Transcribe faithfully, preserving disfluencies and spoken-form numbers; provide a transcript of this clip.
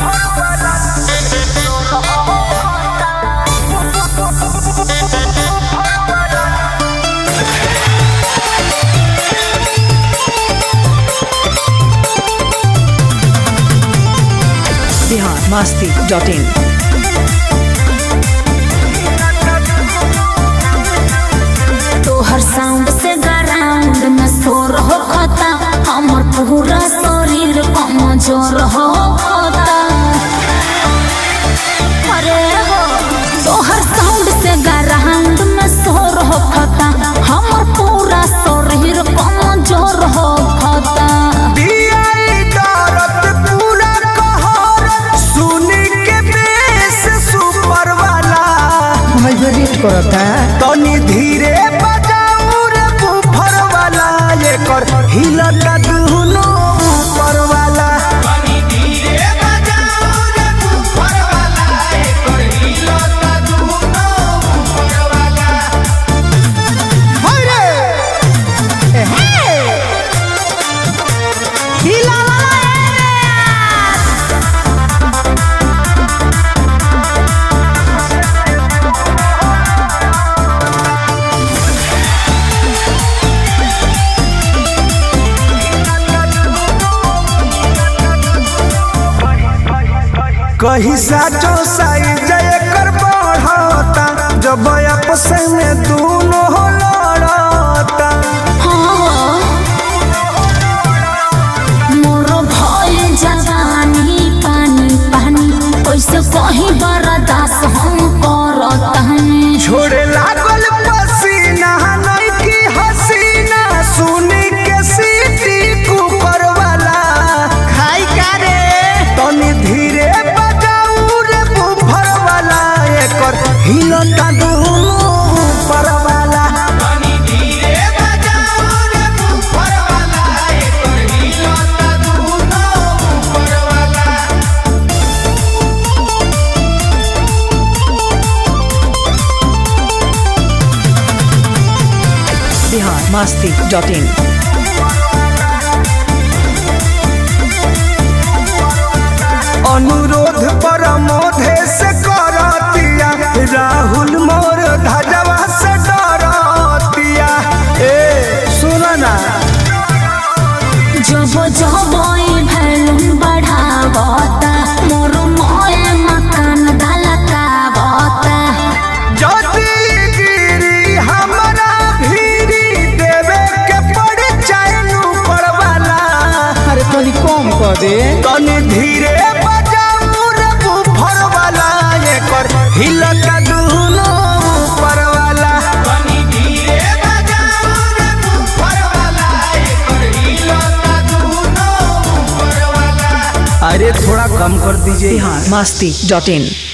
masti dot in. तोहर sound से ground में शोर हो खाता, हमर पूरा शरीर कमजोर हो खाता। अरे हो तोहर साउंड से ग्राउंड में शोर हो खाता, हमर पूरा शरीर कमजोर हो खाता। करता तनी धीरे बजाऊ रे बुफर वाला, एकर हिलता दुनो ऊपर वाला। तनी धीरे बजाऊ रे बुफर वाला, एकर हिलता दुनो ऊपर वाला। होय रे हे हिला कहीं साचो साइज एकर बढ़ता, जब आपस में दोनों लड़ता। मोर भइल जवानी पानी पानी, कैसे कहीं बर्दाश्त हम करतानी। छोड़े लागल पसीना नहीं की हसीना, सुनी के सीटी कुकर वाला। खाई का रे तनी धीरे हिलता दुनो ऊपर वाला। तनी धीरे बजाऊ रे ऊपर वाला, एकर हिलता दुनो ऊपर वाला। Bihar masti dot in. अनुरोध परमोधे से करतिया, राहुल मोर धजवा से डरतिया। ए सुना ना जब जब भैलून बढ़ावता, मोर मोए मकान धलकावता। जदी गिरी हमरा भीरी, देवे के पड़ चाइनु परवाला। अरे तनी कम कर दे। तनी धीरे बजाऊ रे बुफर वाला, एकर हिलता दुनो ऊपर वाला। तनी धीरे बजाऊ रे बुफर वाला, एकर हिलता दुनो ऊपर वाला। अरे थोड़ा कम कर दीजिए। Bihar masti dot in.